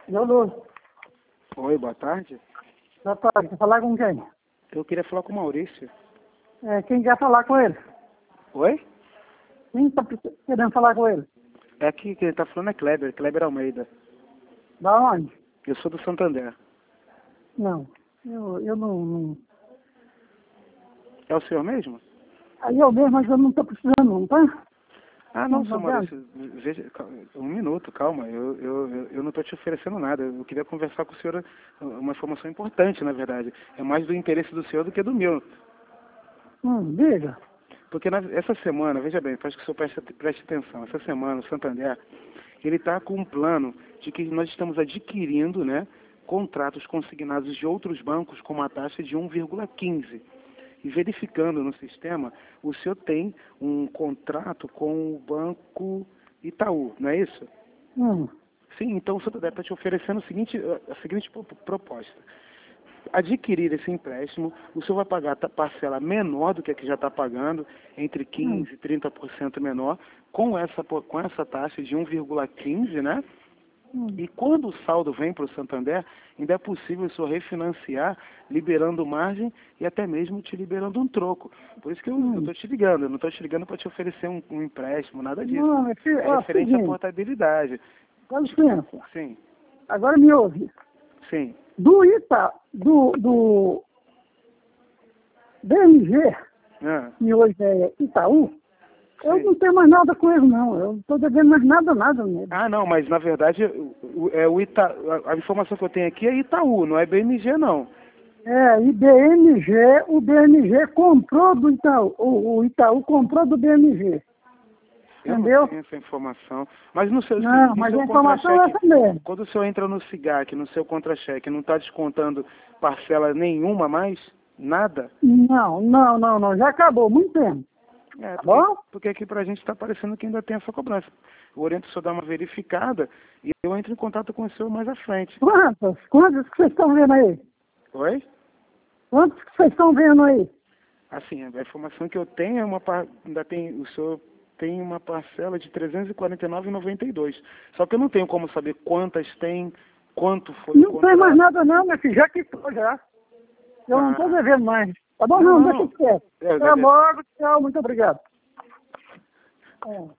Alô, Oi, boa tarde. boa tarde, quer falar com quem? Eu queria falar com o Maurício. Quem quer falar com ele? Oi? Quem está querendo falar com ele? É aqui que ele tá falando é Kleber Almeida. Da onde? Eu sou do Santander. Não, eu não. É o senhor mesmo? Aí eu mesmo, mas eu não estou precisando, não, tá? Ah, não, Não, senhor Maurício. Veja, um minuto, calma. Eu não estou te oferecendo nada. Eu queria conversar com o senhor uma informação importante, na verdade. É mais do interesse do senhor do que do meu. Diga. Porque essa semana, veja bem, acho que o senhor preste atenção. Essa semana, o Santander, ele está com um plano de que nós estamos adquirindo, né, contratos consignados de outros bancos com uma taxa de 1,15. E verificando no sistema, o senhor tem um contrato com o Banco Itaú, não é isso? Sim, então o Santander está te oferecendo a seguinte proposta. Adquirir esse empréstimo, o senhor vai pagar a parcela menor do que a que já está pagando, entre 15% e 30% menor, com essa taxa de 1,15, né? E quando o saldo vem para o Santander, ainda é possível o senhor refinanciar, liberando margem e até mesmo te liberando um troco. Por isso que eu estou te ligando. Eu não estou te ligando para te oferecer um empréstimo, nada disso. Não, É referente à seguinte, portabilidade. dá licença. Sim, Agora me ouve. sim. Do BMG, Ah, que hoje é Itaú, eu sim. não tenho mais nada com ele, não. Eu não estou devendo mais nada nele. Ah, não, mas na verdade a informação que eu tenho aqui é Itaú, não é BMG, não. E o BMG comprou do Itaú, o Itaú comprou do BMG, Eu entendeu? não tenho essa informação. Mas no seu, Não, no mas seu a informação é contra-cheque, essa mesmo. quando o senhor entra no SIGAC, no seu contra-cheque, não está descontando parcela nenhuma mais? Nada? Não, já acabou, muito tempo. É, Tá bom? porque aqui pra gente está parecendo que ainda tem essa cobrança. Eu oriento o senhor a dar uma verificada e eu entro em contato com o senhor mais à frente. Quantas que vocês estão vendo aí? Oi? Quantos que vocês estão vendo aí? Assim, a informação que eu tenho é o senhor tem uma parcela de R$ 349,92. Só que eu não tenho como saber quantas tem, quanto foi o Não tem contrato. mais nada não, meu filho, já quitou já. Eu não estou devendo mais. Tá bom? Não, deixa quieto. Até logo, tchau, muito obrigado.